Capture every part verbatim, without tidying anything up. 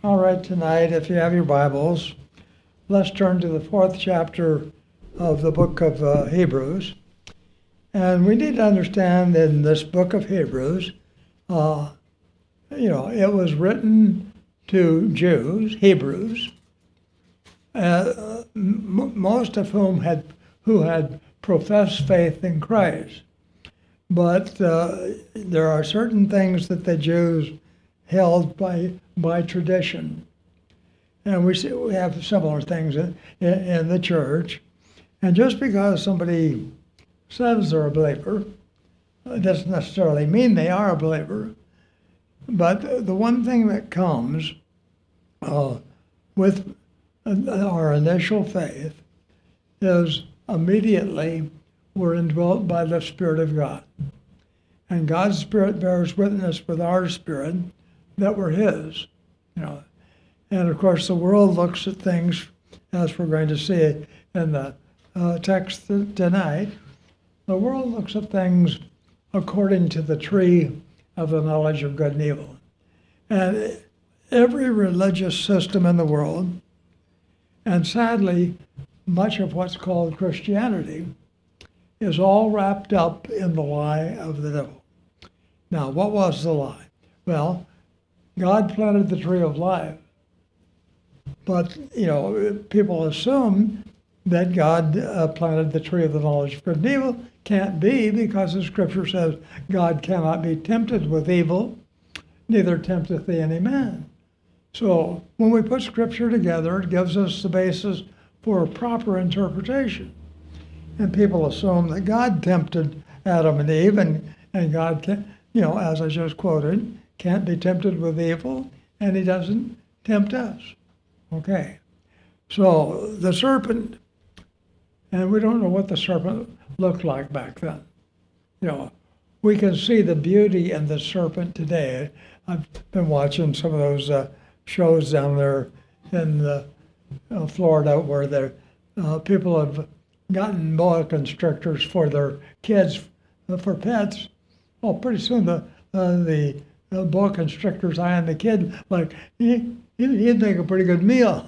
All right, tonight, if you have your Bibles, let's turn to the fourth chapter of the book of uh, Hebrews. And we need to understand in this book of Hebrews, uh, you know, it was written to Jews, Hebrews, uh, m- most of whom had who had professed faith in Christ. But uh, there are certain things that the Jews held by by tradition, and we see, we have similar things in, in, in the church. And just because somebody says they're a believer, it doesn't necessarily mean they are a believer. But the one thing that comes uh, with our initial faith is immediately we're indwelt by the Spirit of God. And God's Spirit bears witness with our spirit that we're His. You know. And of course, the world looks at things, as we're going to see in the uh, text tonight, the world looks at things according to the tree of the knowledge of good and evil. And every religious system in the world, and sadly, much of what's called Christianity, is all wrapped up in the lie of the devil. Now, what was the lie? Well, God planted the tree of life. But, you know, people assume that God uh, planted the tree of the knowledge of good and evil. Can't be, because the scripture says God cannot be tempted with evil, neither tempteth he any man. So when we put scripture together, it gives us the basis for a proper interpretation. And people assume that God tempted Adam and Eve, and, and God, can, you know, as I just quoted, can't be tempted with evil, and he doesn't tempt us. Okay. So the serpent, and we don't know what the serpent looked like back then. You know, we can see the beauty in the serpent today. I've been watching some of those uh, shows down there in uh, uh, Florida where the uh, people have gotten boa constrictors for their kids, uh, for pets. Well, pretty soon the uh, the uh, boa constrictor's eyeing the kid like he, he'd make a pretty good meal.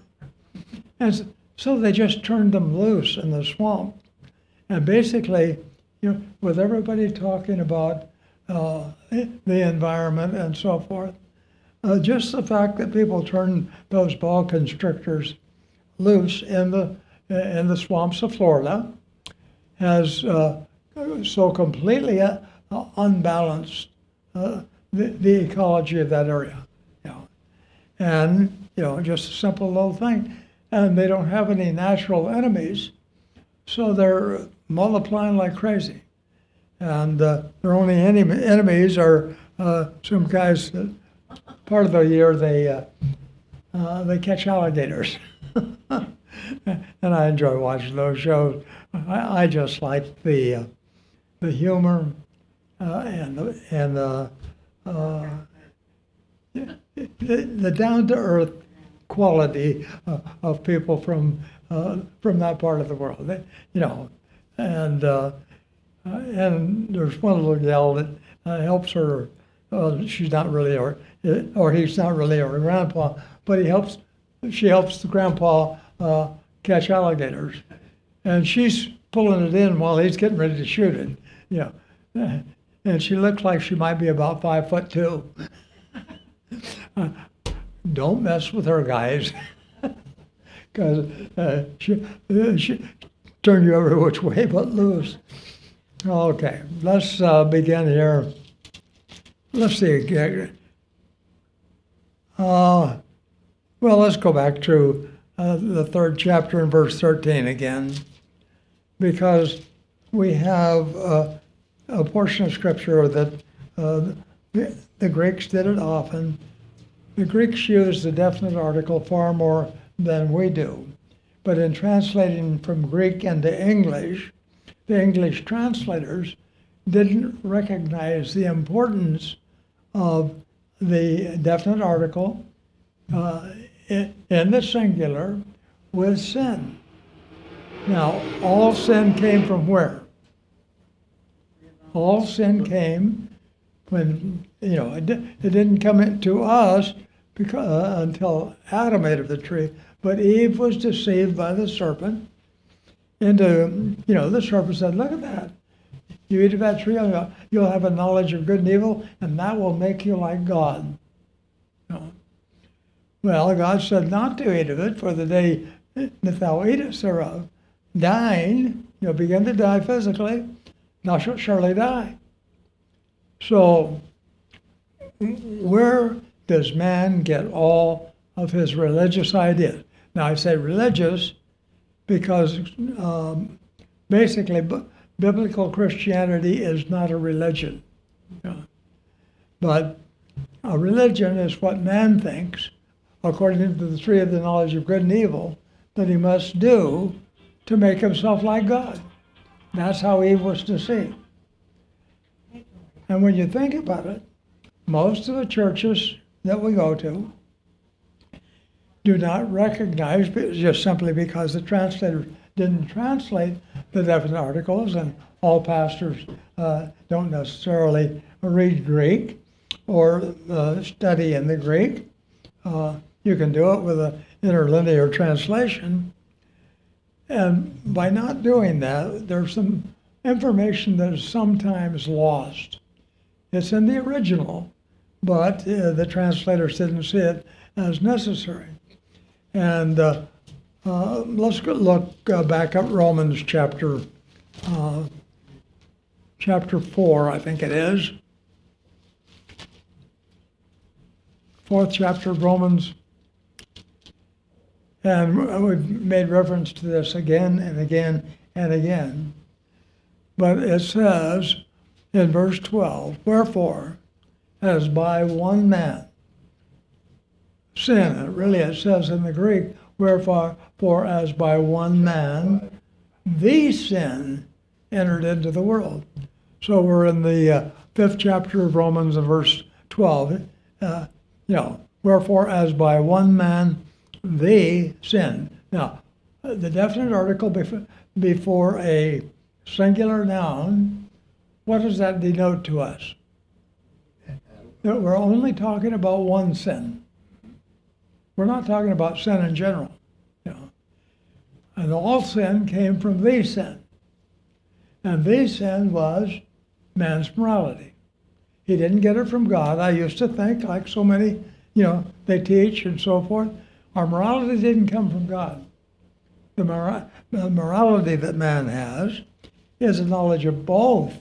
And so they just turned them loose in the swamp. And basically, you know, with everybody talking about uh, the environment and so forth, uh, just the fact that people turn those boa constrictors loose in the in the swamps of Florida has uh, so completely uh, unbalanced uh, the, the ecology of that area. You know. And, you know, just a simple little thing. And they don't have any natural enemies, so they're multiplying like crazy. And uh, their only enemy, enemies are uh, some guys that part of the year they uh, uh, they catch alligators. And I enjoy watching those shows. I, I just like the uh, the humor uh, and the and the uh, the, the down to earth quality uh, of people from uh, from that part of the world. They, you know, and uh, uh, and there's one little gal that uh, helps her. Uh, she's not really, or or he's not really her grandpa, but he helps. She helps the grandpa uh, catch alligators, and she's pulling it in while he's getting ready to shoot it. You know, and she looks like she might be about five foot two. uh, don't mess with her, guys, because uh, she uh, she turn you every which way but loose. Okay, let's uh, begin here. Let's see. Uh, well, let's go back to uh, the third chapter in verse thirteen again, because we have uh, a portion of scripture that uh, the, the Greeks did it often. The Greeks use the definite article far more than we do. But in translating from Greek into English, the English translators didn't recognize the importance of the definite article uh, in, in the singular with sin. Now, all sin came from where? All sin came when, you know, it, it didn't come into us because, uh, until Adam ate of the tree. But Eve was deceived by the serpent into, you know, the serpent said, look at that. You eat of that tree, you'll have a knowledge of good and evil, and that will make you like God. You know? Well, God said not to eat of it, for the day that thou eatest thereof, dying, you'll begin to die physically, thou shalt surely die. So, where does man get all of his religious ideas? Now, I say religious because um, basically b- biblical Christianity is not a religion. You know? But a religion is what man thinks, according to the tree of the knowledge of good and evil, that he must do to make himself like God. That's how Eve was deceived. And when you think about it, most of the churches that we go to do not recognize, just simply because the translator didn't translate the definite articles, and all pastors uh, don't necessarily read Greek or uh, study in the Greek. Uh, you can do it with an interlinear translation. And by not doing that, there's some information that is sometimes lost. It's in the original, but uh, the translators didn't see it as necessary. And uh, uh, let's go look uh, back at Romans chapter uh, chapter four, I think it is. Fourth chapter of Romans. And we've made reference to this again and again and again. But it says in verse twelve, wherefore, as by one man, sin, really it says in the Greek, wherefore, for as by one man, the sin entered into the world. So we're in the uh, fifth chapter of Romans and verse twelve. Uh, you know, wherefore, as by one man, the sin. Now, the definite article before, before a singular noun, what does that denote to us? That we're only talking about one sin. We're not talking about sin in general. You know. And all sin came from the sin. And the sin was man's morality. He didn't get it from God. I used to think, like so many, you know, they teach and so forth, our morality didn't come from God. The, mora- the morality that man has is a knowledge of both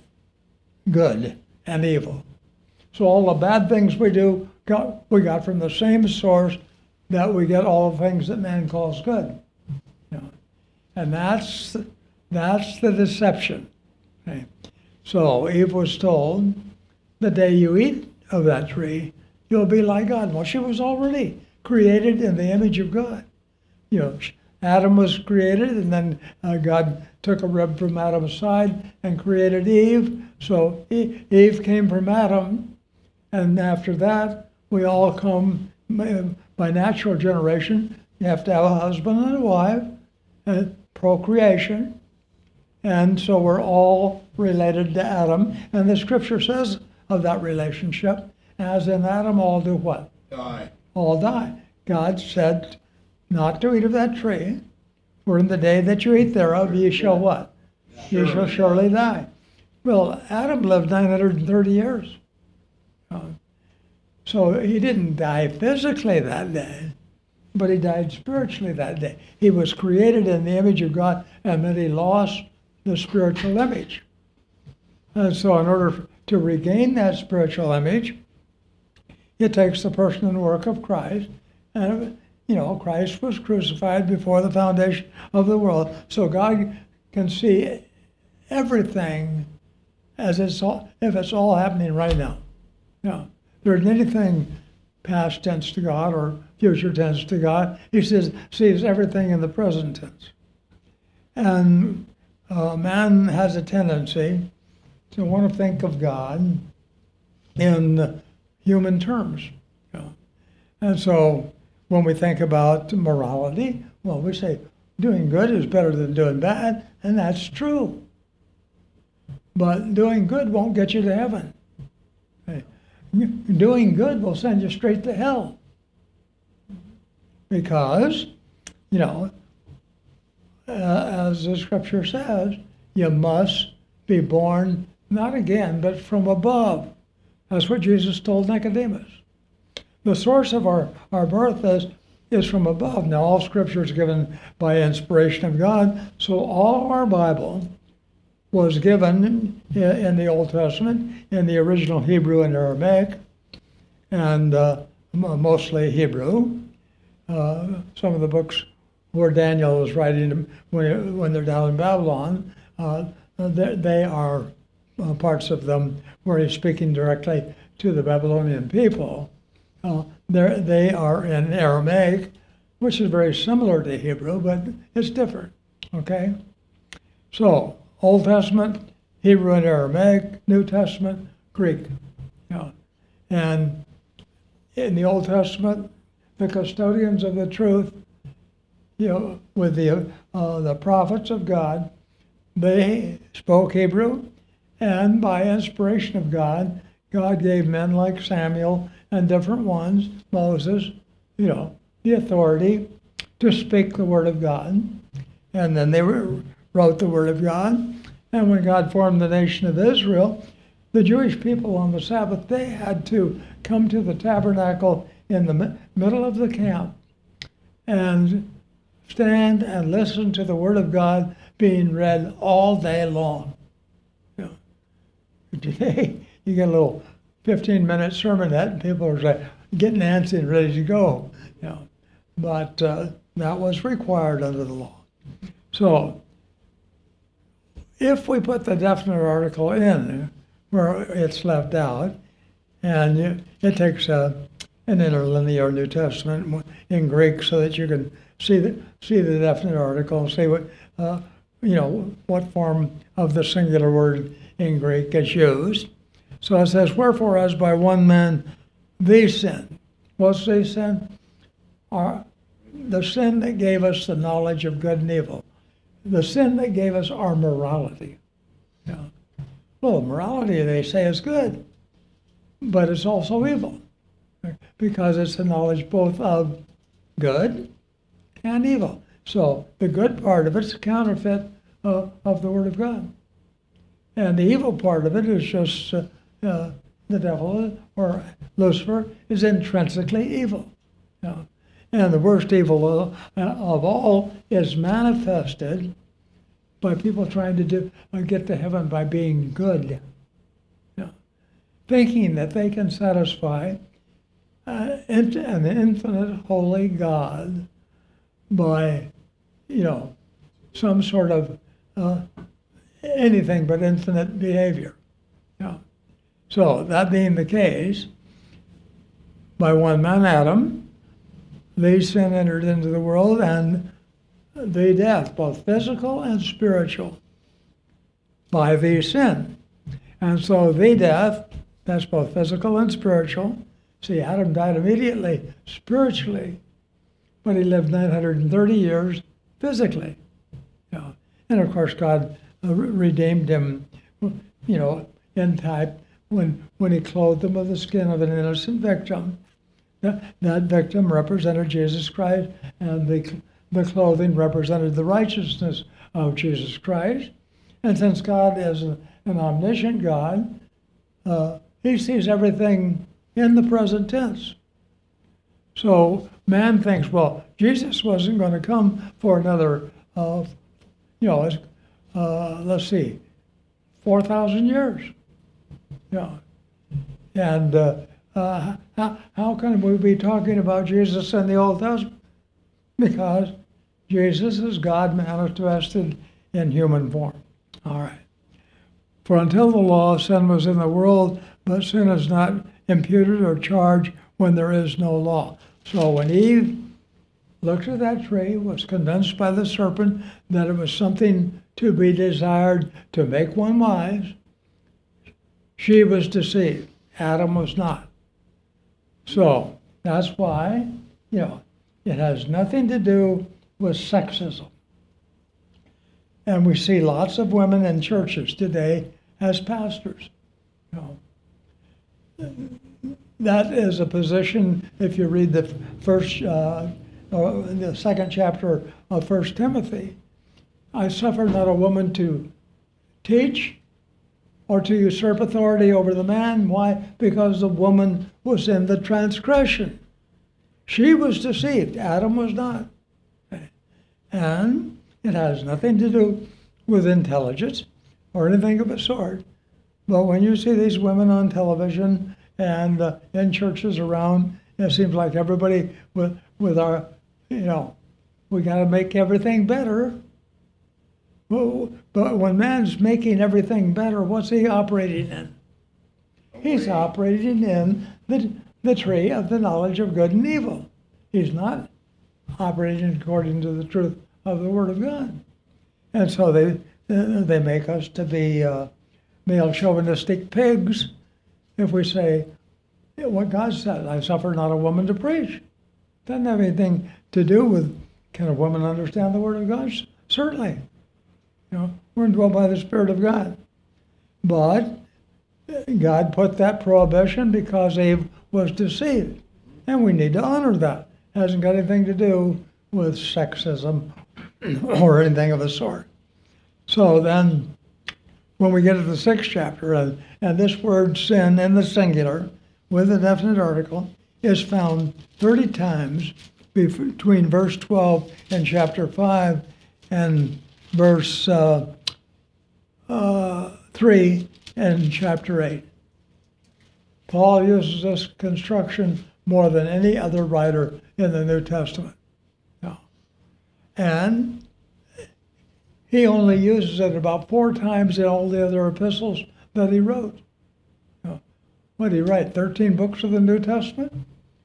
good and evil. So all the bad things we do, got, we got from the same source that we get all the things that man calls good. You know? And that's, that's the deception. Okay? So Eve was told, the day you eat of that tree, you'll be like God. Well, she was already created in the image of God. You know, Adam was created, and then uh, God took a rib from Adam's side and created Eve. So Eve came from Adam, and after that, we all come by natural generation. You have to have a husband and a wife, and procreation, and so we're all related to Adam. And the scripture says of that relationship, as in Adam, all do what? Die. All die. God said not to eat of that tree, for in the day that you eat thereof, ye shall what? Ye shall surely die. Well, Adam lived nine hundred thirty years. Uh, so he didn't die physically that day, but he died spiritually that day. He was created in the image of God, and then he lost the spiritual image. And so in order to regain that spiritual image, it takes the person and work of Christ. And, you know, Christ was crucified before the foundation of the world. So God can see everything as it's all, if it's all happening right now. You know, there isn't anything past tense to God or future tense to God. He says, sees everything in the present tense. And uh, man has a tendency to want to think of God in human terms. You know. And so when we think about morality, well, we say doing good is better than doing bad, and that's true. But doing good won't get you to heaven. Okay. Doing good will send you straight to hell. because, you know, uh, as the scripture says, you must be born not again, but from above. That's what Jesus told Nicodemus. The source of our, our birth is, is from above. Now, all scripture is given by inspiration of God, so all of our Bible was given in, in the Old Testament, in the original Hebrew and Aramaic, and uh, mostly Hebrew. Uh, some of the books where Daniel was writing when, when they're down in Babylon, uh, they, they are uh, parts of them where he's speaking directly to the Babylonian people. Uh, they are in Aramaic, which is very similar to Hebrew, but it's different, okay? So, Old Testament, Hebrew and Aramaic, New Testament, Greek. Yeah. And in the Old Testament, the custodians of the truth, you know, with the, uh, the prophets of God, they spoke Hebrew, and by inspiration of God, God gave men like Samuel and different ones, Moses, you know, the authority to speak the word of God. And then they were, wrote the word of God. And when God formed the nation of Israel, the Jewish people on the Sabbath, they had to come to the tabernacle in the mi- middle of the camp and stand and listen to the word of God being read all day long. You know, today, you get a little fifteen-minute sermonette, and people are like, getting antsy and ready to go. You know. But uh, that was required under the law. So, if we put the definite article in where it's left out, and you, it takes a, an interlinear New Testament in Greek so that you can see the see the definite article and see what uh, you know what form of the singular word in Greek is used. So it says, "Wherefore, as by one man the sin." What's the sin? Our, the sin that gave us the knowledge of good and evil. The sin that gave us our morality. Yeah. Well, morality, they say, is good, but it's also evil, because it's the knowledge both of good and evil. So the good part of it's a counterfeit uh, of the Word of God. And the evil part of it is just uh, uh, the devil, or Lucifer, is intrinsically evil. Yeah. And the worst evil of, of all is manifested by people trying to do, uh, get to heaven by being good. Yeah. Thinking that they can satisfy uh, an infinite holy God by, you know, some sort of uh, anything but infinite behavior. Yeah. So that being the case, by one man, Adam, the sin entered into the world, and the death, both physical and spiritual, by the sin. And so the death, that's both physical and spiritual. See, Adam died immediately, spiritually, but he lived nine hundred thirty years physically. You know. And of course, God uh, redeemed him, you know, in type when, when he clothed him with the skin of an innocent victim. That, that victim represented Jesus Christ, and the, the clothing represented the righteousness of Jesus Christ. And since God is a, an omniscient God, uh, he sees everything in the present tense. So man thinks, well, Jesus wasn't going to come for another, uh, you know, uh, let's see, four thousand years. Yeah. And uh, uh, how, how can we be talking about Jesus in the Old Testament? Because Jesus is God manifested in human form. All right. For until the law, sin was in the world, but sin is not imputed or charged when there is no law. So when Eve looked at that tree, was convinced by the serpent that it was something to be desired to make one wise, she was deceived. Adam was not. So that's why, you know, it has nothing to do with sexism. And we see lots of women in churches today as pastors. You know, that is a position, if you read the first uh, uh, in the second chapter of First Timothy, I suffer not a woman to teach or to usurp authority over the man. Why? Because the woman was in the transgression. She was deceived. Adam was not. And it has nothing to do with intelligence or anything of the sort. But when you see these women on television and uh, in churches around, it seems like everybody with, with our, you know, we got to make everything better. Well, but when man's making everything better, what's he operating in? He's operating in the, the tree of the knowledge of good and evil. He's not operating according to the truth of the Word of God. And so they they make us to be uh, male chauvinistic pigs if we say what God said, I suffer not a woman to preach. Doesn't have anything to do with can a woman understand the Word of God? Certainly. You know, we're indwelt by the Spirit of God. But God put that prohibition because Eve was deceived. And we need to honor that. It hasn't got anything to do with sexism or anything of the sort. So then, when we get to the sixth chapter, and, and this word sin in the singular, with a definite article, is found thirty times between verse twelve in chapter five and verse uh, uh, three in chapter eight. Paul uses this construction more than any other writer in the New Testament. No. And he only uses it about four times in all the other epistles that he wrote. No. What did he write? thirteen books of the New Testament?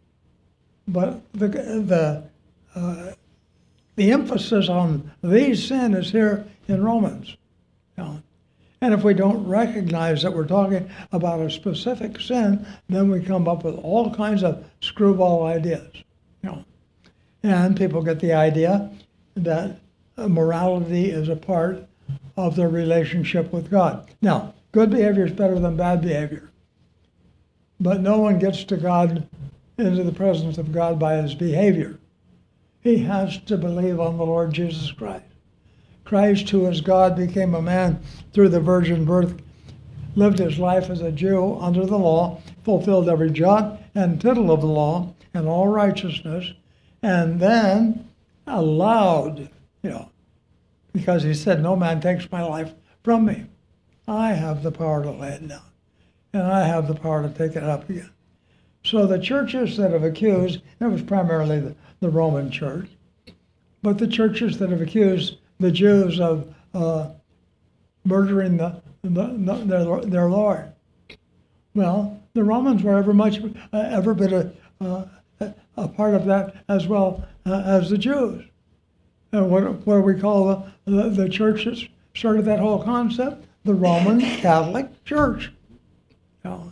But the the uh, the emphasis on these sin is here in Romans. No. And if we don't recognize that we're talking about a specific sin, then we come up with all kinds of screwball ideas. You know. And people get the idea that morality is a part of their relationship with God. Now, good behavior is better than bad behavior. But no one gets to God, into the presence of God by his behavior. He has to believe on the Lord Jesus Christ. Christ, who is God, became a man through the virgin birth, lived his life as a Jew under the law, fulfilled every jot and tittle of the law and all righteousness, and then allowed, you know, because he said, no man takes my life from me. I have the power to lay it down, and I have the power to take it up again. So the churches that have accused, it was primarily the, the Roman church, but the churches that have accused the Jews of uh, murdering the, the, the, their, their Lord. Well, the Romans were ever much, uh, ever been a, uh, a part of that as well uh, as the Jews. And what, what do we call the, the, the church that started that whole concept? The Roman Catholic Church. You know.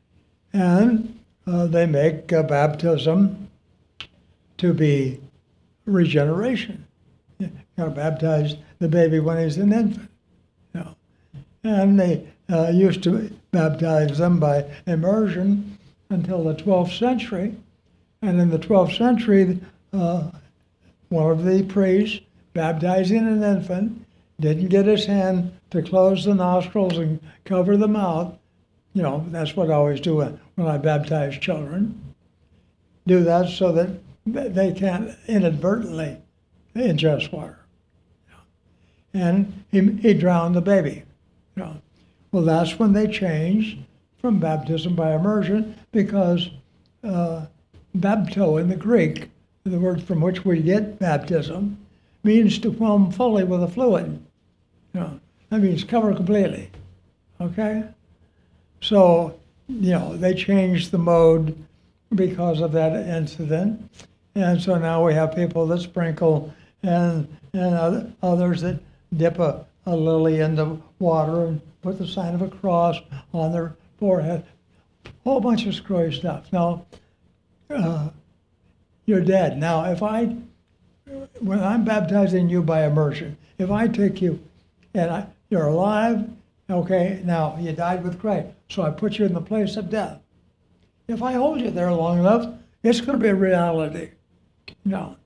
And uh, they make uh, baptism to be regeneration. You know, baptize the baby when he's an infant. You know. And they uh, used to baptize them by immersion until the twelfth century. And in the twelfth century, uh, one of the priests baptizing an infant didn't get his hand to close the nostrils and cover the mouth. You know, that's what I always do when, when I baptize children. Do that so that they can't inadvertently ingest water. And he, he drowned the baby. You know. Well, that's when they changed from baptism by immersion, because uh, bapto in the Greek, the word from which we get baptism, means to swim fully with a fluid. You know, that means cover completely. Okay? So, you know, they changed the mode because of that incident. And so now we have people that sprinkle and and other, others that dip a, a lily into water and put the sign of a cross on their forehead. A whole bunch of screwy stuff. Now, uh, you're dead. Now, if I, when I'm baptizing you by immersion, if I take you and I, you're alive, okay, now you died with Christ, so I put you in the place of death. If I hold you there long enough, it's going to be a reality. No.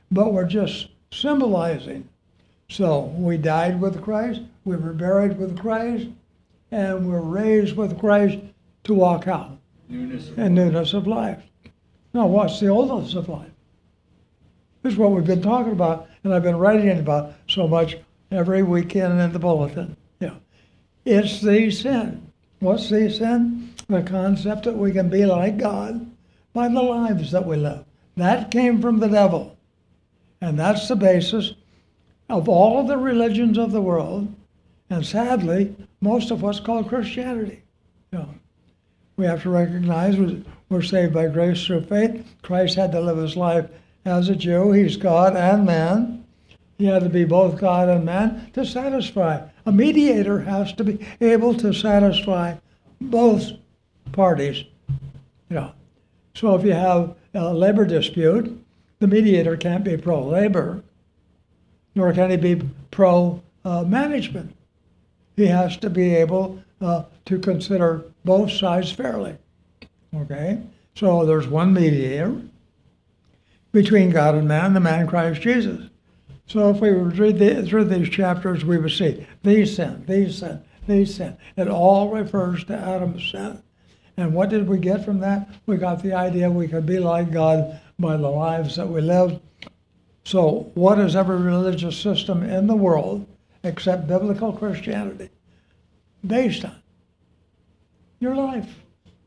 but we're just symbolizing. So we died with Christ, we were buried with Christ, and we're raised with Christ to walk out Newness of in life. newness of life. Now, what's the oldness of life? This is what we've been talking about, and I've been writing about so much every weekend in the bulletin. Yeah, it's the sin. What's the sin? The concept that we can be like God by the lives that we live. That came from the devil, and that's the basis of all of the religions of the world, and sadly, most of what's called Christianity. Yeah. We have to recognize we're saved by grace through faith. Christ had to live his life as a Jew. He's God and man. He had to be both God and man to satisfy. A mediator has to be able to satisfy both parties. You know. So if you have a labor dispute, the mediator can't be pro-labor, nor can he be pro-management. He has to be able uh, to consider both sides fairly. Okay? So there's one mediator between God and man, the man Christ Jesus. So if we would read the, through these chapters, we would see these sin, these sin, these sin. It all refers to Adam's sin. And what did we get from that? We got the idea we could be like God by the lives that we live. So what is every religious system in the world, except biblical Christianity, based on? Your life.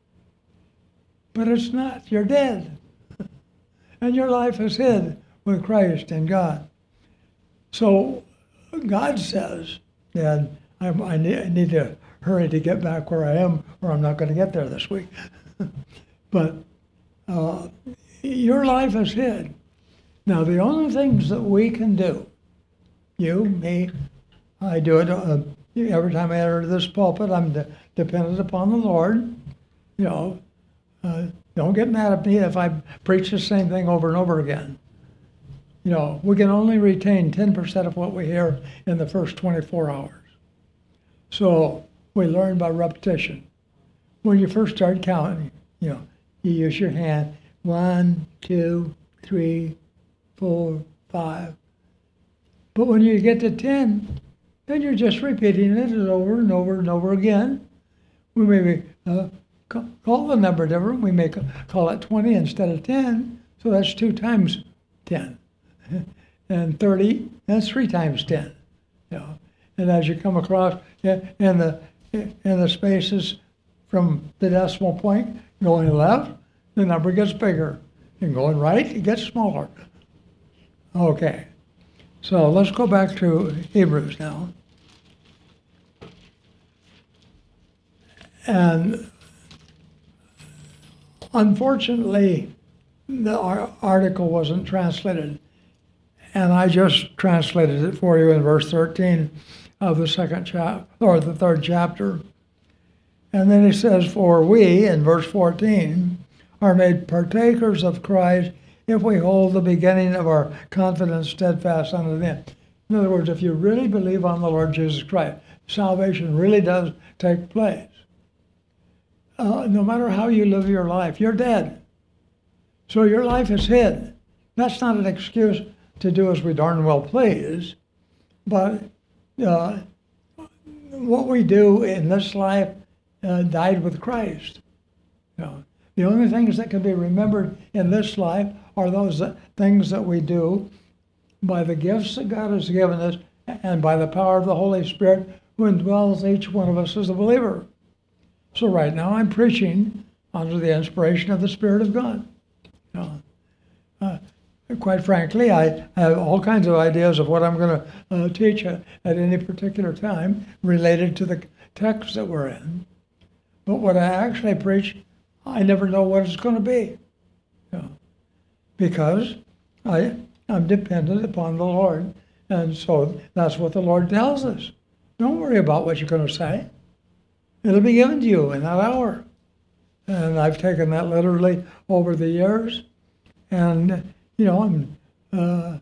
But it's not. You're dead. And your life is hid with Christ in God. So God says, and I, I, need, I need to hurry to get back where I am, or I'm not going to get there this week. But uh, your life is hid. Now, the only things that we can do, you, me, I do it uh, every time I enter this pulpit, I'm de- dependent upon the Lord. You know, uh, don't get mad at me if I preach the same thing over and over again. You know, we can only retain ten percent of what we hear in the first twenty-four hours. So we learn by repetition. When you first start counting, you know, you use your hand, one, two, three, four, five. But when you get to ten, then you're just repeating it over and over and over again. We may uh, call the number different. We may call it twenty instead of ten, so that's two times ten. And thirty, that's three times ten. You know. And as you come across in the in the spaces from the decimal point going left, the number gets bigger. And going right, it gets smaller. Okay. So let's go back to Hebrews now. And unfortunately, the article wasn't translated. And I just translated it for you in verse thirteen of the second chapter, or the third chapter. And then he says, for we, in verse fourteen, are made partakers of Christ if we hold the beginning of our confidence steadfast unto the end. In other words, if you really believe on the Lord Jesus Christ, salvation really does take place. Uh, no matter how you live your life, you're dead. So your life is hid. That's not an excuse to do as we darn well please, but uh, what we do in this life uh, died with Christ. You know, the only things that can be remembered in this life are those that, things that we do by the gifts that God has given us and by the power of the Holy Spirit who indwells each one of us as a believer. So right now I'm preaching under the inspiration of the Spirit of God. You know, uh, quite frankly, I have all kinds of ideas of what I'm going to uh, teach at, at any particular time related to the text that we're in. But what I actually preach, I never know what it's going to be. You know, because I, I'm dependent upon the Lord. And so that's what the Lord tells us. Don't worry about what you're going to say. It'll be given to you in that hour. And I've taken that literally over the years. And, you know, I'm, uh,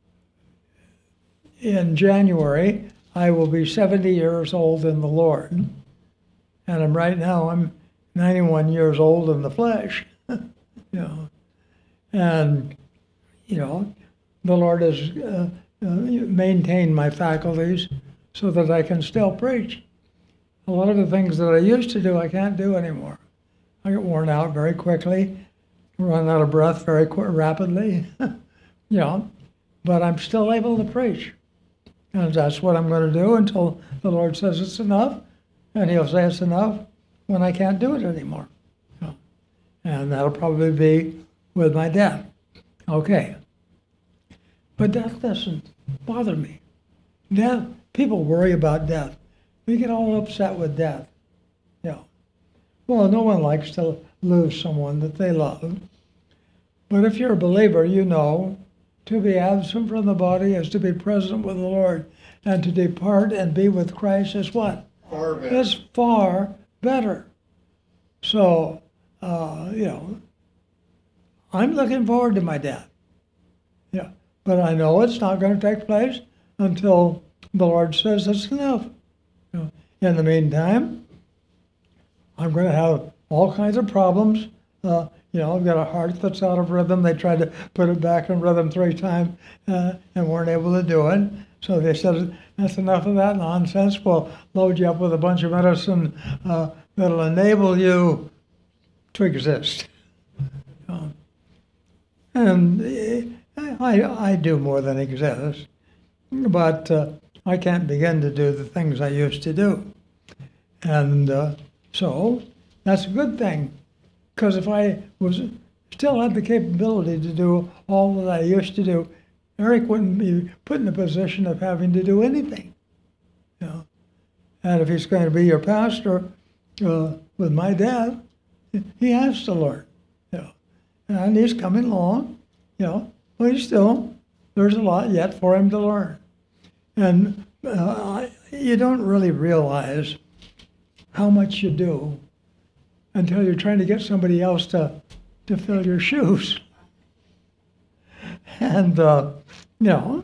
in January, I will be seventy years old in the Lord. And I'm right now, I'm ninety-one years old in the flesh. You know, and, you know, the Lord has uh, uh, maintained my faculties so that I can still preach. A lot of the things that I used to do, I can't do anymore. I get worn out very quickly, run out of breath very qu- rapidly, you know, but I'm still able to preach. And that's what I'm going to do until the Lord says it's enough, and he'll say it's enough when I can't do it anymore. You know? And that'll probably be with my death. Okay. But death doesn't bother me. Death, people worry about death. We get all upset with death. You know. Well, no one likes to lose someone that they love. But if you're a believer, you know to be absent from the body is to be present with the Lord. And to depart and be with Christ is what? Far better. It's far better. So, uh, you know, I'm looking forward to my death. Yeah. But I know it's not going to take place until the Lord says it's enough. You know, in the meantime, I'm going to have all kinds of problems. Uh, you know, I've got a heart that's out of rhythm. They tried to put it back in rhythm three times uh, and weren't able to do it. So they said, that's enough of that nonsense. We'll load you up with a bunch of medicine uh, that'll enable you to exist. Um, and I, I do more than exist, but uh, I can't begin to do the things I used to do. And uh, so that's a good thing, because if I was still had the capability to do all that I used to do, Eric wouldn't be put in the position of having to do anything. You know? And if he's going to be your pastor uh, with my dad, he has to learn. You know? And he's coming along, you know, but he's still, there's a lot yet for him to learn. And uh, you don't really realize how much you do until you're trying to get somebody else to, to fill your shoes. And, uh, you know,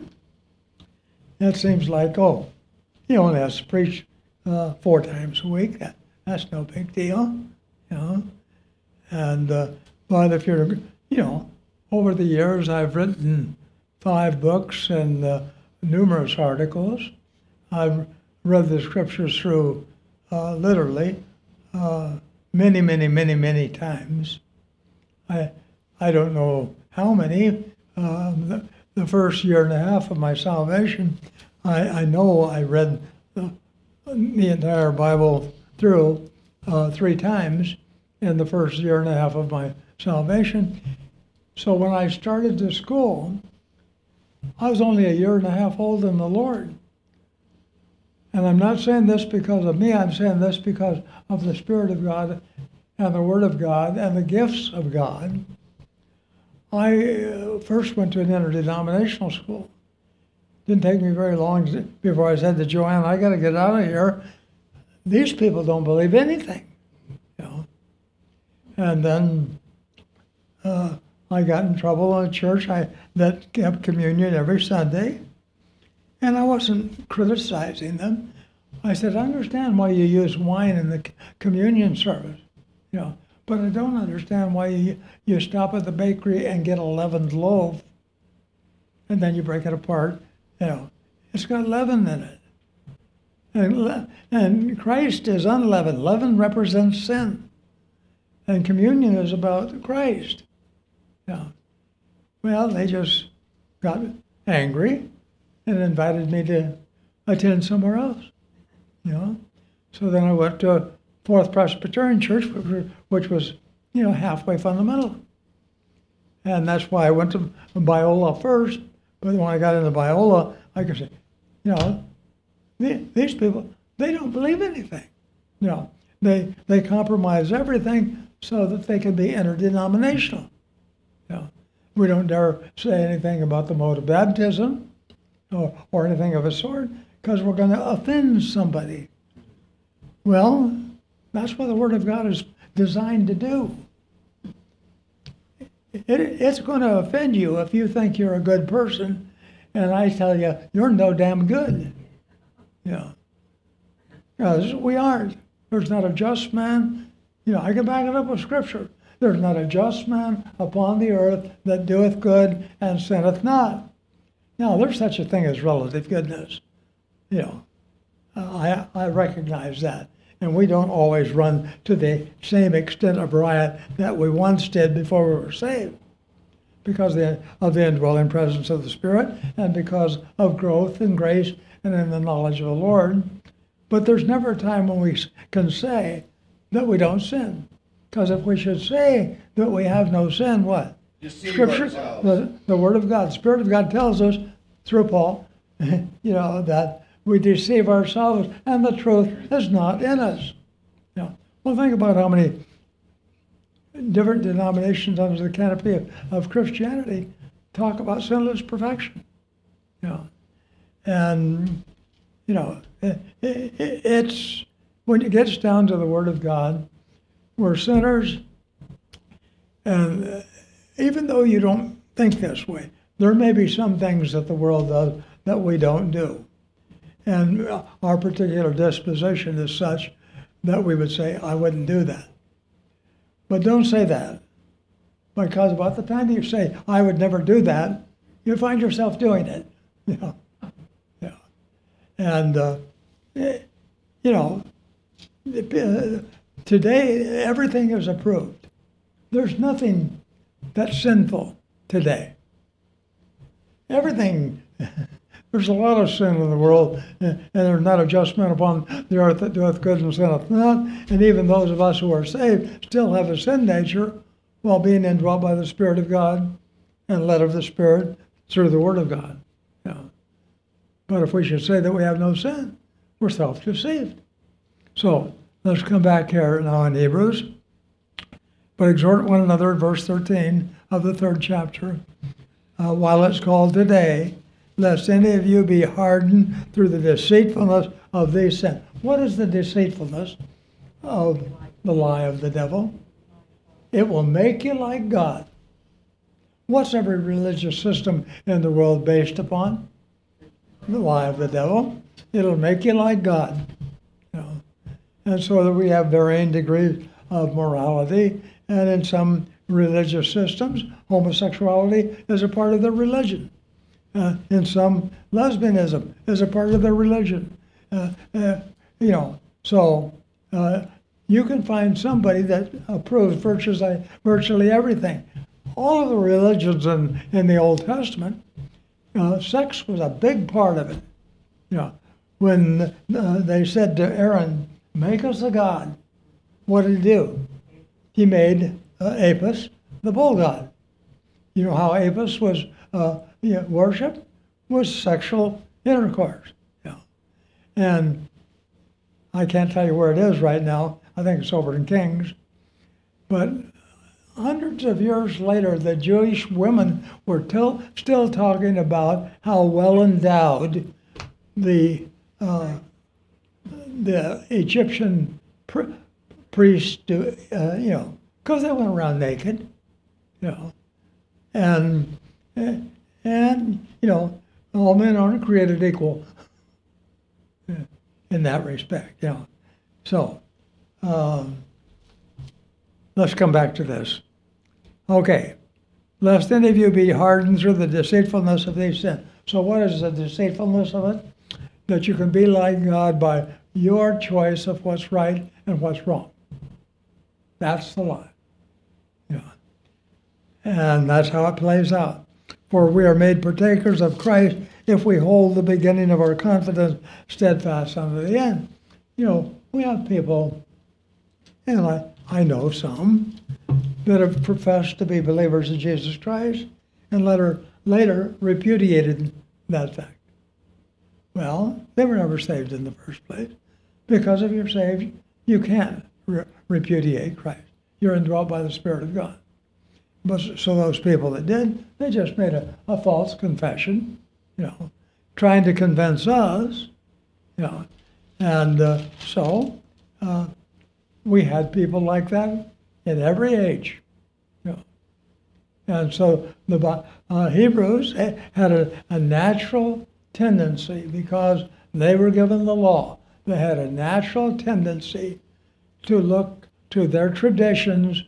it seems like, oh, he only has to preach uh, four times a week. That, that's no big deal, you know. And, uh, but if you're, you know, over the years I've written five books and uh, numerous articles. I've read the scriptures through uh, literally uh, many, many, many, many times. I, I don't know how many. Um, the, the first year and a half of my salvation, I, I know I read the, the entire Bible through uh, three times in the first year and a half of my salvation. So when I started to school, I was only a year and a half old in the Lord. And I'm not saying this because of me, I'm saying this because of the Spirit of God and the Word of God and the gifts of God. I uh, first went to an interdenominational school. Didn't take me very long to, before I said to Joanne, I got to get out of here. These people don't believe anything, you know. And then uh, I got in trouble in a church I, that kept communion every Sunday. And I wasn't criticizing them. I said, I understand why you use wine in the communion service, you know. But I don't understand why you, you stop at the bakery and get a leavened loaf, and then you break it apart. You know, it's got leaven in it. And, and Christ is unleavened. Leaven represents sin. And communion is about Christ. Yeah. Well, they just got angry and invited me to attend somewhere else. You know? So then I went to Fourth Presbyterian Church, which was, you know, halfway fundamental. And that's why I went to Biola first. But when I got into Biola, I could say, you know, these people, they don't believe anything. You know, they they compromise everything so that they can be interdenominational. You know, we don't dare say anything about the mode of baptism or, or anything of a sort because we're going to offend somebody. Well, that's what the Word of God is designed to do. It, it's going to offend you if you think you're a good person, and I tell you, you're no damn good. Yeah. Because we aren't. There's not a just man. You know, I can back it up with Scripture. There's not a just man upon the earth that doeth good and sinneth not. Now, there's such a thing as relative goodness. You know, uh, I, I recognize that. And we don't always run to the same extent of riot that we once did before we were saved, because of the indwelling presence of the Spirit and because of growth in grace and in the knowledge of the Lord. But there's never a time when we can say that we don't sin. Because if we should say that we have no sin, what? Deceive Scripture, ourselves. the, the Word of God, the Spirit of God tells us through Paul, you know, that we deceive ourselves and the truth is not in us. You know, well, think about how many different denominations under the canopy of, of Christianity talk about sinless perfection. You know, and, you know, it, it, it's, when it gets down to the Word of God, we're sinners, and uh, even though you don't think this way, there may be some things that the world does that we don't do. And uh, our particular disposition is such that we would say, I wouldn't do that. But don't say that, because about the time you say, I would never do that, you find yourself doing it. You know? Yeah. And, uh, you know, today everything is approved. There's nothing that's sinful today. Everything, there's a lot of sin in the world, and there's not a just man upon the earth that doeth good and sinneth not. And even those of us who are saved still have a sin nature while being indwelt by the Spirit of God and led of the Spirit through the Word of God. Yeah. But if we should say that we have no sin, we're self-deceived. So let's come back here now in Hebrews. But exhort one another in verse thirteen of the third chapter, uh, while it's called today, lest any of you be hardened through the deceitfulness of these sins. What is the deceitfulness of the lie of the devil? It will make you like God. What's every religious system in the world based upon? The lie of the devil. It'll make you like God. You know? And so that we have varying degrees of morality, and in some religious systems, homosexuality is a part of their religion. Uh, in some, lesbianism is a part of their religion. Uh, uh, you know, so uh, you can find somebody that approves virtually, virtually everything. All of the religions in, in the Old Testament, uh, sex was a big part of it. You know, when uh, they said to Aaron, make us a god, what did he do? He made uh, Apis, the bull god. You know how Apis was uh, you know, worshipped? Was sexual intercourse. Yeah. And I can't tell you where it is right now. I think it's over in Kings. But hundreds of years later, the Jewish women were till, still talking about how well endowed the uh, the Egyptian pr- priests, do, uh, you know, because they went around naked, you know, and and you know, all men aren't created equal in that respect, you know. So um, let's come back to this. Okay, lest any of you be hardened through the deceitfulness of these sins. So what is the deceitfulness of it? That you can be like God by your choice of what's right and what's wrong. That's the lie. Yeah. And that's how it plays out. For we are made partakers of Christ if we hold the beginning of our confidence steadfast unto the end. You know, we have people, and I, I know some, that have professed to be believers in Jesus Christ and later, later repudiated that fact. Well, they were never saved in the first place. Because if you're saved, you can't re- repudiate Christ. You're indwelt by the Spirit of God. But so those people that did, they just made a, a false confession, you know, trying to convince us, you know. And uh, so uh, we had people like that in every age, you know. And so the uh, Hebrews had a, a natural tendency, because they were given the law. They had a natural tendency to look to their traditions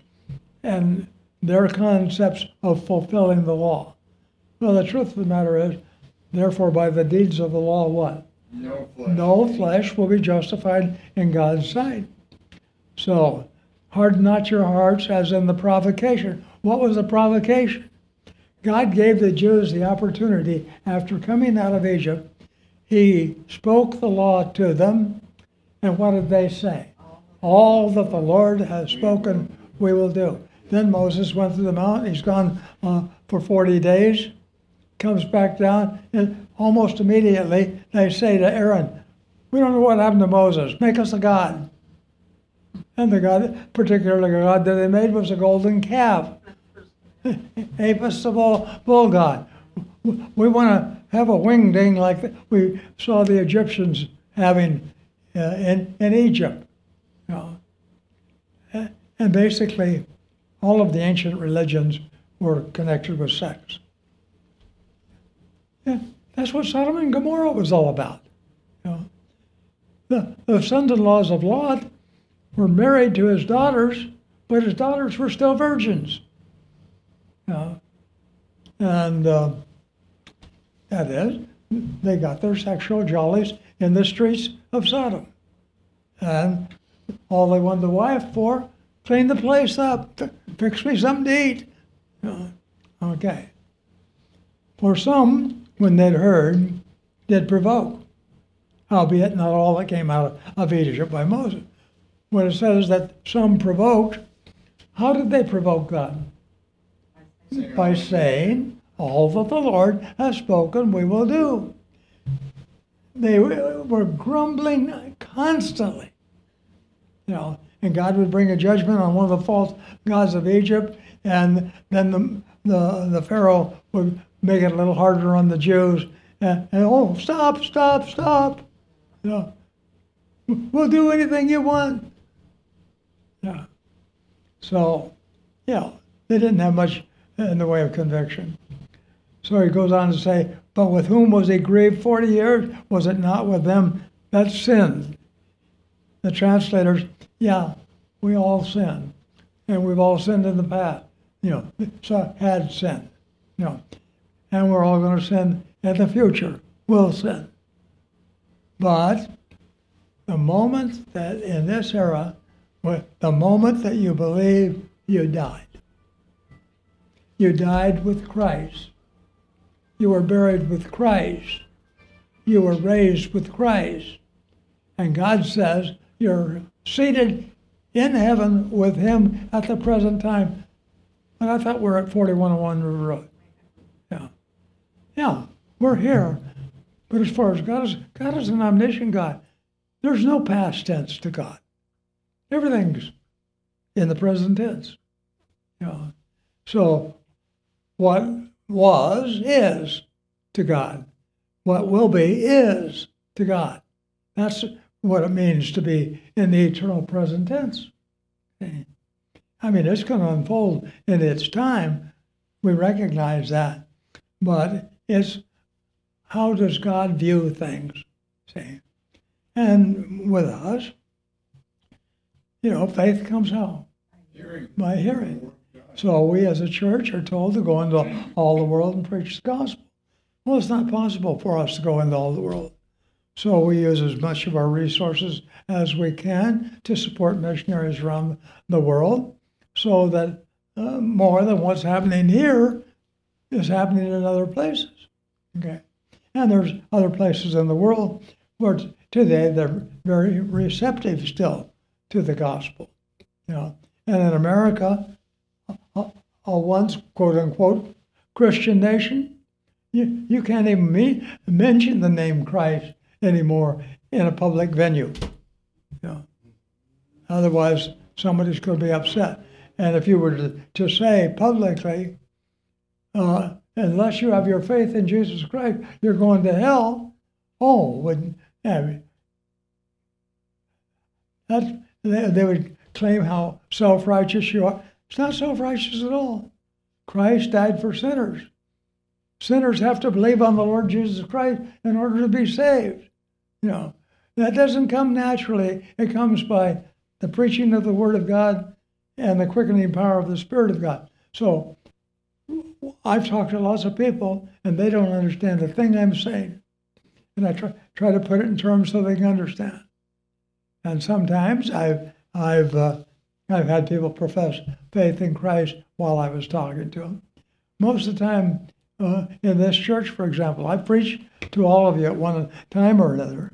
and their concepts of fulfilling the law. Well, the truth of the matter is, Therefore, by the deeds of the law, what? No flesh. No flesh will be justified in God's sight. So, harden not your hearts as in the provocation. What was the provocation? God gave the Jews the opportunity after coming out of Egypt. He spoke the law to them, and what did they say? All that the Lord has spoken, we will do. Then Moses went to the mountain. He's gone uh, for forty days, comes back down, and almost immediately they say to Aaron, we don't know what happened to Moses. Make us a god. And the god, particularly the god that they made, was a golden calf. Apis, the bull, bull god. We want to have a wingding like we saw the Egyptians having uh, in, in Egypt. You know. And basically, all of the ancient religions were connected with sex. Yeah, that's what Sodom and Gomorrah was all about. You know. The, the sons-in-laws of Lot were married to his daughters, but his daughters were still virgins. You know. And uh, that is, they got their sexual jollies in the streets of Sodom. And all they wanted the wife for, clean the place up, fix me something to eat. You know. Okay. For some, when they'd heard, did provoke, albeit not all that came out of Egypt by Moses. When it says that some provoked, how did they provoke God? By saying, all that the Lord has spoken, we will do. They were grumbling constantly. You know, and God would bring a judgment on one of the false gods of Egypt, and then the the, the Pharaoh would make it a little harder on the Jews. And, and oh, stop, stop, stop. You know, we'll do anything you want. Yeah. So, yeah, they didn't have much in the way of conviction. So he goes on to say, but with whom was he grieved forty years? Was it not with them that sinned? The translators, yeah, we all sin. And we've all sinned in the past. You know, so had sinned. You know, and we're all going to sin in the future. We'll sin. But the moment that in this era, the moment that you believe, you died. You died with Christ. You were buried with Christ. You were raised with Christ. And God says you're seated in heaven with him at the present time. But I thought we're at forty-one oh one River Road. Yeah. Yeah, we're here. But as far as God is, God is an omniscient God. There's no past tense to God. Everything's in the present tense. Yeah. So what was is to God. What will be is to God. That's what it means to be in the eternal present tense. Okay. I mean, it's going to unfold in its time. We recognize that. But it's how does God view things? See? And with us, you know, faith comes how? Hearing. By hearing. So we as a church are told to go into all the world and preach the gospel. Well, it's not possible for us to go into all the world. So we use as much of our resources as we can to support missionaries around the world so that uh, more than what's happening here is happening in other places. Okay. And there's other places in the world where today they're very receptive still to the gospel. You know. And in America, a, a once quote-unquote Christian nation, you, you can't even me, mention the name Christ anymore in a public venue. You know. Otherwise, somebody's going to be upset. And if you were to, to say publicly, uh, unless you have your faith in Jesus Christ, you're going to hell, oh, would I mean, that's, they, they would claim how self-righteous you are. It's not self-righteous at all. Christ died for sinners. Sinners have to believe on the Lord Jesus Christ in order to be saved. You know, that doesn't come naturally. It comes by the preaching of the Word of God and the quickening power of the Spirit of God. So I've talked to lots of people, and they don't understand the thing I'm saying. And I try, try to put it in terms so they can understand. And sometimes I've, I've, uh, I've had people profess faith in Christ while I was talking to them. Most of the time, uh, in this church, for example, I preach to all of you at one time or another.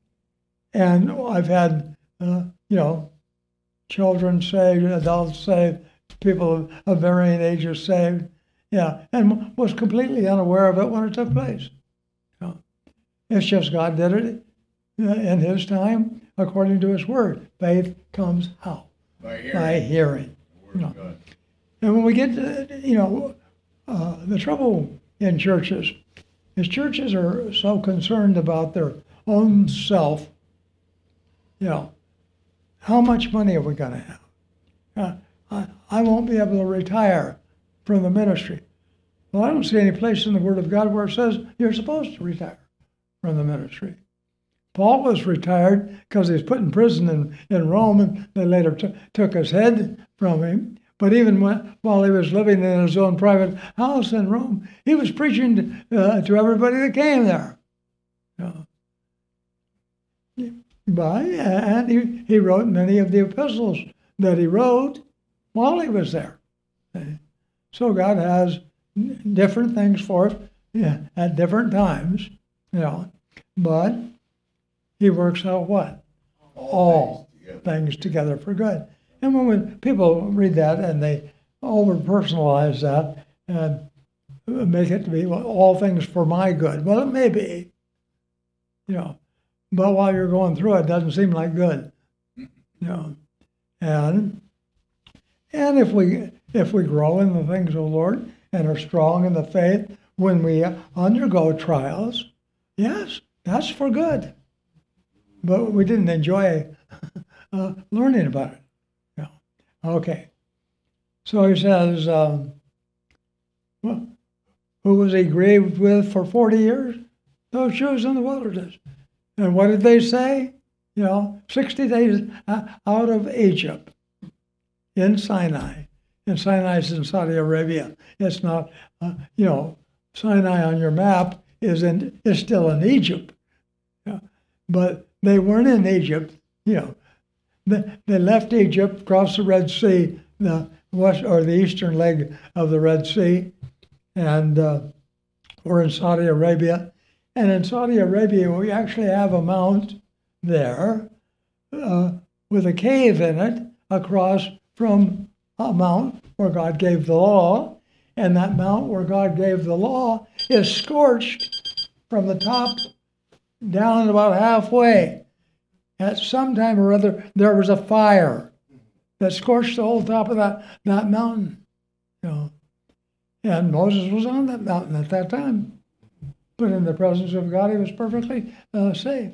And I've had, uh, you know, children saved, adults saved, people of, of varying ages saved. Yeah, and was completely unaware of it when it took place. You know, it's just God did it in His time, according to His Word. Faith comes how? By hearing. By hearing. The Word You know. of God. And when we get to, you know, uh, the trouble in churches is churches are so concerned about their own self. You know, how much money are we going to have? Uh, I, I won't be able to retire from the ministry. Well, I don't see any place in the Word of God where it says you're supposed to retire from the ministry. Paul was retired because he was put in prison in, in Rome, and they later t- took his head from him. But even when, while he was living in his own private house in Rome, he was preaching to, uh, to everybody that came there. You know. By, and he, he wrote many of the epistles that he wrote while he was there. So God has different things for us, yeah, at different times, you know. But He works out what? All, All things together. things together for good. And when we, people read that and they over-personalize that and make it to be, well, all things for my good. Well, it may be, you know, but while you're going through it, it doesn't seem like good, you know. And and if we if we grow in the things of the Lord and are strong in the faith when we undergo trials, yes, that's for good. But we didn't enjoy uh, learning about it. Yeah. Okay. So he says, um, well, who was he grieved with for forty years? Those Jews in the wilderness. And what did they say? You know, sixty days out of Egypt, in Sinai. And Sinai is in Saudi Arabia. It's not, uh, you know, Sinai on your map is in is still in Egypt. Yeah. But they weren't in Egypt, you know. They, they left Egypt, crossed the Red Sea, the west or the eastern leg of the Red Sea, and uh, we're in Saudi Arabia. And in Saudi Arabia, we actually have a mount there uh, with a cave in it across from a mount where God gave the law. And that mount where God gave the law is scorched from the top down about halfway. At some time or other, there was a fire that scorched the whole top of that, that mountain. You know. And Moses was on that mountain at that time. But in the presence of God, he was perfectly uh, safe.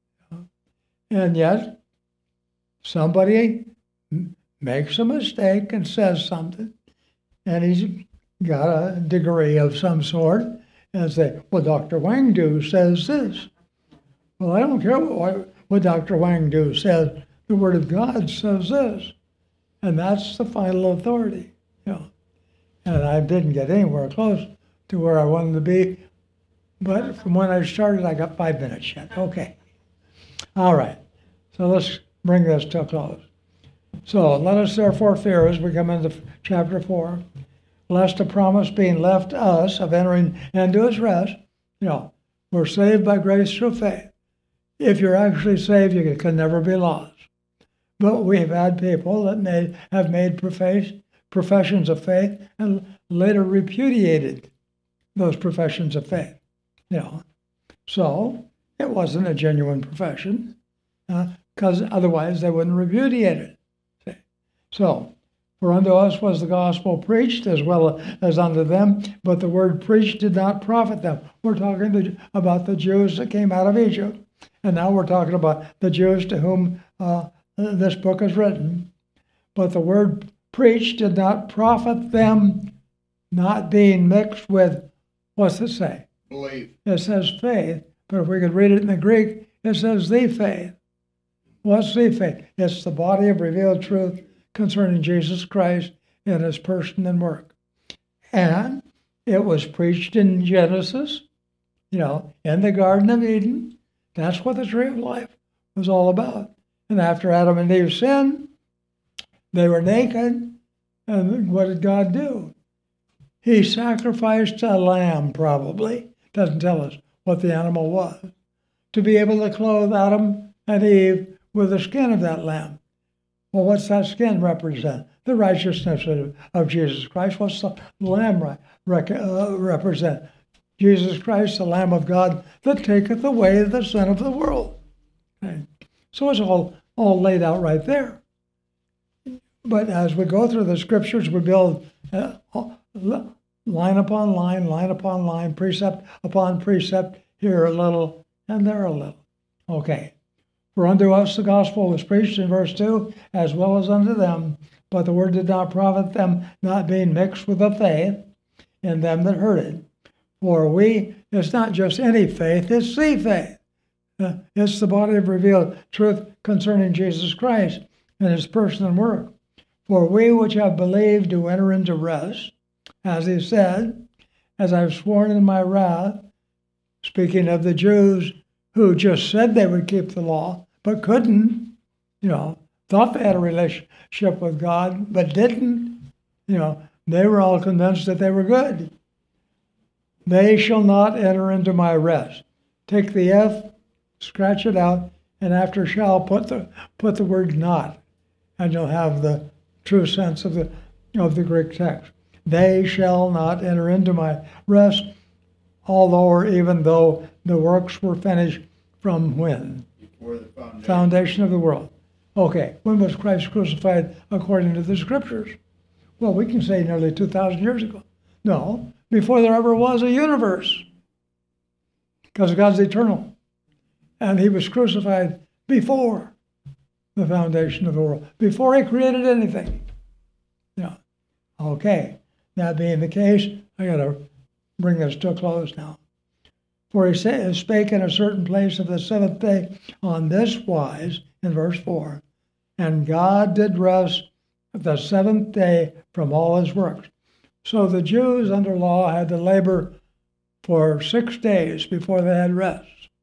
And yet, somebody makes a mistake and says something, and he's got a degree of some sort, and say, well, Doctor Wangdu says this. Well, I don't care what, what Doctor Wangdu says. The Word of God says this. And that's the final authority. You know. And I didn't get anywhere close to where I wanted to be. But from when I started, I got five minutes yet. Okay. All right. So let's bring this to a close. So let us therefore fear as we come into chapter four, lest a promise being left us of entering into his rest, you know, we're saved by grace through faith. If you're actually saved, you can never be lost. But we have had people that made, have made profess, professions of faith and later repudiated those professions of faith. You know, so it wasn't a genuine profession, because uh, otherwise they wouldn't repudiate it. See? So, for unto us was the gospel preached as well as unto them, but the word preached did not profit them. We're talking to, about the Jews that came out of Egypt, and now we're talking about the Jews to whom uh, this book is written. But the word preached did not profit them, not being mixed with, what's it say? Belief. It says faith, but if we could read it in the Greek, it says the faith. What's the faith? It's the body of revealed truth concerning Jesus Christ and his person and work. And It was preached in Genesis, you know, in the Garden of Eden. That's what the tree of life was all about. And after Adam and Eve sinned, they were naked. And what did God do? He sacrificed a lamb, probably. Doesn't tell us what the animal was, to be able to clothe Adam and Eve with the skin of that lamb. Well, what's that skin represent? The righteousness of, of Jesus Christ. What's the lamb re- uh, represent? Jesus Christ, the Lamb of God, that taketh away the sin of the world. Okay. So it's all, all laid out right there. But as we go through the scriptures, we build uh, line upon line, line upon line, precept upon precept, here a little and there a little. Okay. For unto us the gospel was preached in verse two, as well as unto them, but the word did not profit them, not being mixed with the faith in them that heard it. For we, it's not just any faith, it's the faith. Uh, it's the body of revealed truth concerning Jesus Christ and his person and work. For we which have believed do enter into rest, as he said, as I've sworn in my wrath, speaking of the Jews who just said they would keep the law, but couldn't, you know, thought they had a relationship with God, but didn't, you know, they were all convinced that they were good. They shall not enter into my rest. Take the F, scratch it out, and after shall put the put the word not, and you'll have the true sense of the of the Greek text. They shall not enter into my rest, although or even though the works were finished from when? Before the foundation. Foundation of the world. Okay, when was Christ crucified according to the scriptures? Well, we can say nearly two thousand years ago. No, before there ever was a universe, because God's eternal. And he was crucified before the foundation of the world, before he created anything. Yeah. Okay, that being the case, I got to bring this to a close now. For he say, spake in a certain place of the seventh day on this wise, in verse four, and God did rest the seventh day from all his works. So the Jews under law had to labor for six days before they had rest.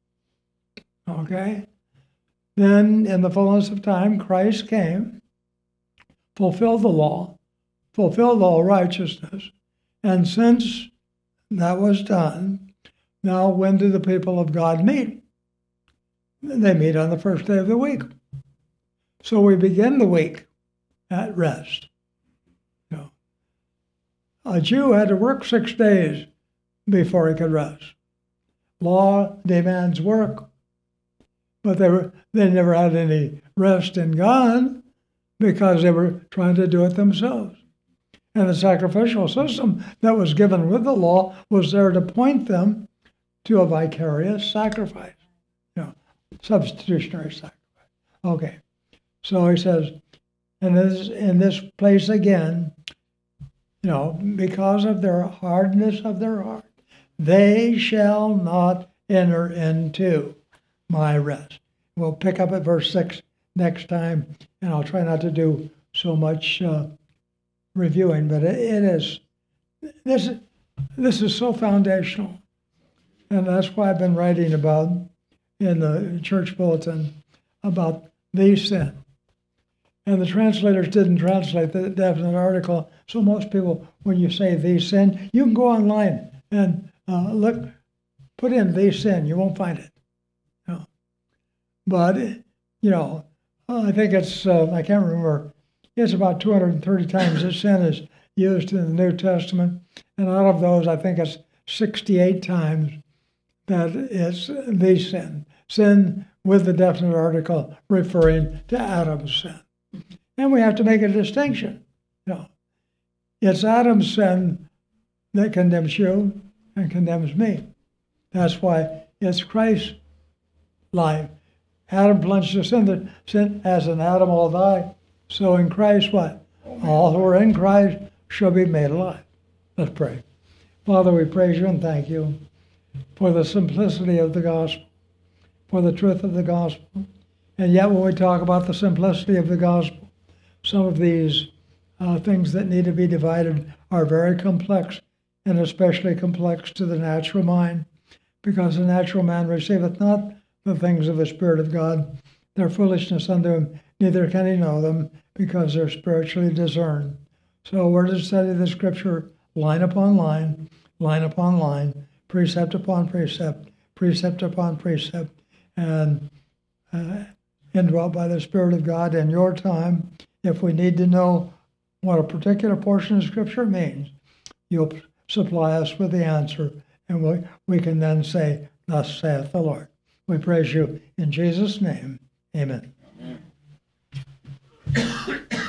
Okay? Then, in the fullness of time, Christ came, fulfilled the law, fulfilled all righteousness, and since that was done, now when do the people of God meet? They meet on the first day of the week. So we begin the week at rest. You know, a Jew had to work six days before he could rest. Law demands work, but they were they never had any rest in God because they were trying to do it themselves. And the sacrificial system that was given with the law was there to point them to a vicarious sacrifice, you know, substitutionary sacrifice. Okay, so he says, and this, in this place again, you know, because of their hardness of their heart, they shall not enter into my rest. We'll pick up at verse six next time, and I'll try not to do so much uh, reviewing, but it, it is, this, this is so foundational. And that's why I've been writing about in the church bulletin about the sin. And the translators didn't translate the definite article, so most people, when you say the sin, you can go online and uh, look, put in the sin, you won't find it. No. But, you know, I think it's, uh, I can't remember, it's about two hundred thirty times that sin is used in the New Testament, and out of those, I think it's sixty-eight times that it's the sin. Sin with the definite article referring to Adam's sin. And we have to make a distinction. You know, it's Adam's sin that condemns you and condemns me. That's why it's Christ's life. Adam plunged us into sin, as in Adam all die. So in Christ what? All who are in Christ shall be made alive. Let's pray. Father, we praise you and thank you for the simplicity of the gospel, for the truth of the gospel. And yet when we talk about the simplicity of the gospel, some of these uh, things that need to be divided are very complex and especially complex to the natural mind, because the natural man receiveth not the things of the Spirit of God. They're foolishness unto him, neither can he know them, because they're spiritually discerned. So we're to study the Scripture line upon line, line upon line, precept upon precept, precept upon precept, and uh, indwelt by the Spirit of God in your time. If we need to know what a particular portion of Scripture means, you'll supply us with the answer, and we, we can then say, thus saith the Lord. We praise you in Jesus' name. Amen. Amen.